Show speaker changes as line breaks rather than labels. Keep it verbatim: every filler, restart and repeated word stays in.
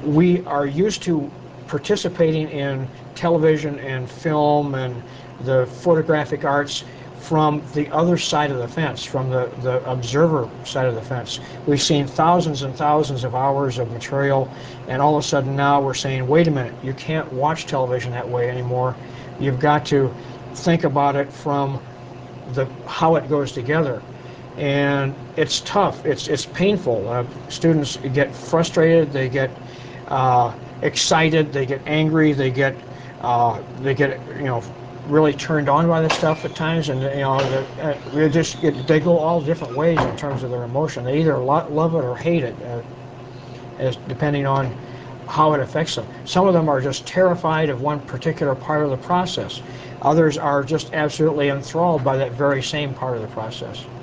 we are used to participating in television and film and the photographic arts from the other side of the fence, from the, the observer side of the fence. We've seen thousands and thousands of hours of material, and all of a sudden now we're saying, wait a minute, you can't watch television that way anymore. You've got to think about it from the how it goes together. And it's tough, it's, it's painful. Uh, students get frustrated, they get uh, excited, they get angry, they get, uh, they get, you know, really turned on by this stuff at times, and you know, uh, they just get, they go all different ways in terms of their emotion. They either lo love it or hate it, uh, as depending on how it affects them. Some of them are just terrified of one particular part of the process. Others are just absolutely enthralled by that very same part of the process.